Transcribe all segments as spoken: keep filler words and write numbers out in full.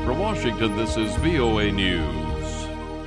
From Washington, this is V O A News.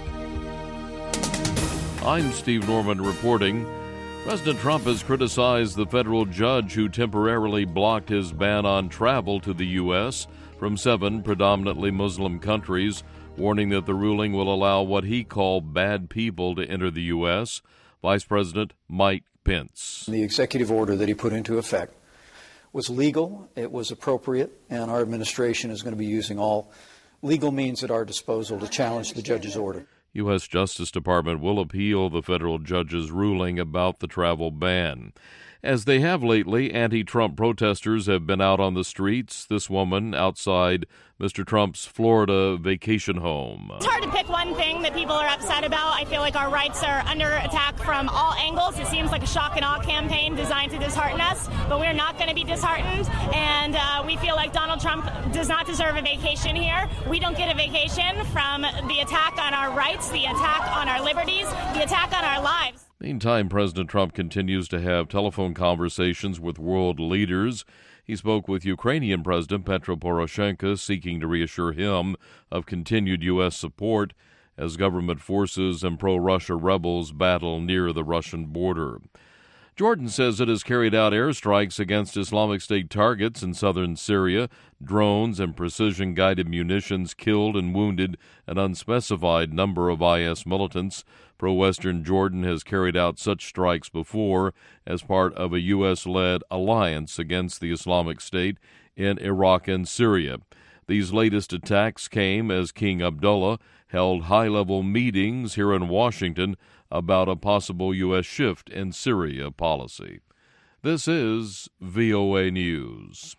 I'm Steve Norman reporting. President Trump has criticized the federal judge who temporarily blocked his ban on travel to the U S from seven predominantly Muslim countries, warning that the ruling will allow what he called bad people to enter the U S. Vice President Mike Pence. The executive order that he put into effect was legal, it was appropriate, and our administration is going to be using all legal means at our disposal to challenge the judge's order. U S. Justice Department will appeal the federal judge's ruling about the travel ban. As they have lately, anti-Trump protesters have been out on the streets. This woman outside Mister Trump's Florida vacation home. It's hard to pick one thing that people are upset about. I feel like our rights are under attack from all angles. It seems like a shock and awe campaign designed to dishearten us, but we're not going to be disheartened. And uh, we feel like Donald Trump does not deserve a vacation here. We don't get a vacation from the attack on our rights, the attack on our liberties, the attack on our lives. Meantime, President Trump continues to have telephone conversations with world leaders. He spoke with Ukrainian President Petro Poroshenko, seeking to reassure him of continued U S support as government forces and pro-Russia rebels battle near the Russian border. Jordan says it has carried out airstrikes against Islamic State targets in southern Syria. Drones and precision-guided munitions killed and wounded an unspecified number of I S militants. Pro-Western Jordan has carried out such strikes before as part of a U S-led alliance against the Islamic State in Iraq and Syria. These latest attacks came as King Abdullah held high-level meetings here in Washington about a possible U S shift in Syria policy. This is V O A News.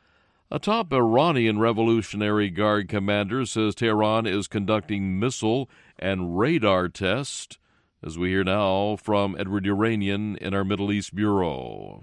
A top Iranian Revolutionary Guard commander says Tehran is conducting missile and radar tests, as we hear now from Edward Uranian in our Middle East Bureau.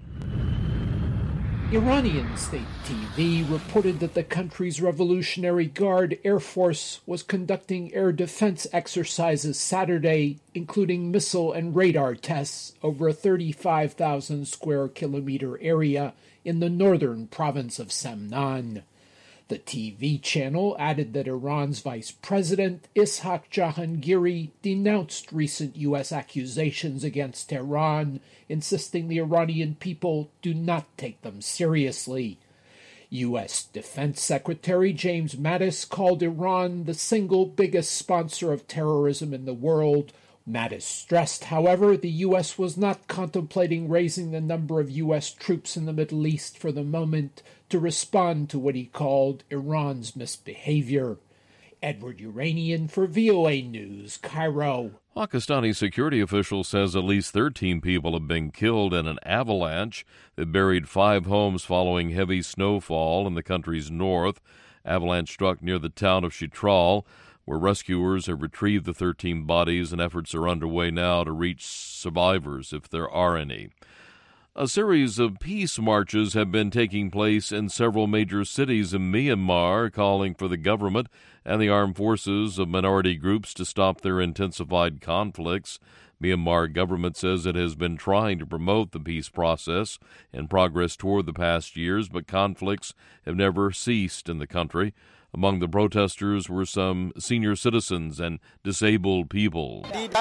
Iranian state T V reported that the country's Revolutionary Guard Air Force was conducting air defense exercises Saturday, including missile and radar tests over a thirty-five thousand square kilometer area in the northern province of Semnan. The T V channel added that Iran's Vice President Ishaq Jahangiri denounced recent U S accusations against Tehran, insisting the Iranian people do not take them seriously. U S. Defense Secretary James Mattis called Iran the single biggest sponsor of terrorism in the world. Mattis stressed, however, the U S was not contemplating raising the number of U S troops in the Middle East for the moment to respond to what he called Iran's misbehavior. Edward Uranian for V O A News, Cairo. Pakistani security officials says at least thirteen people have been killed in an avalanche that buried five homes following heavy snowfall in the country's north. Avalanche struck near the town of Chitral, where rescuers have retrieved the thirteen bodies, and efforts are underway now to reach survivors, if there are any. A series of peace marches have been taking place in several major cities in Myanmar, calling for the government and the armed forces of minority groups to stop their intensified conflicts. Myanmar government says it has been trying to promote the peace process and progress toward the past years, but conflicts have never ceased in the country. Among the protesters were some senior citizens and disabled people.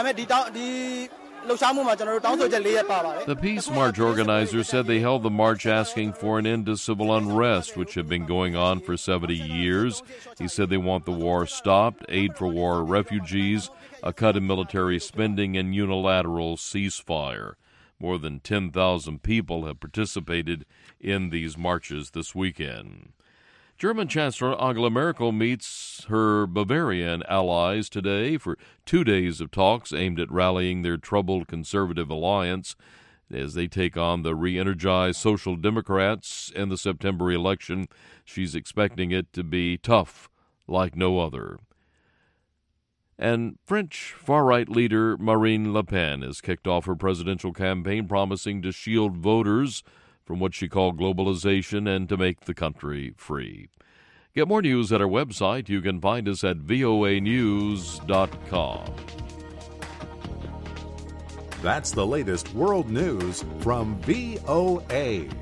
The Peace March organizers said they held the march asking for an end to civil unrest, which had been going on for seventy years. He said they want the war stopped, aid for war refugees, a cut in military spending, and unilateral ceasefire. More than ten thousand people have participated in these marches this weekend. German Chancellor Angela Merkel meets her Bavarian allies today for two days of talks aimed at rallying their troubled conservative alliance as they take on the re-energized Social Democrats in the September election. She's expecting it to be tough like no other. And French far-right leader Marine Le Pen has kicked off her presidential campaign promising to shield voters from what she called globalization and to make the country free. Get more news at our website. You can find us at V O A news dot com. That's the latest world news from V O A.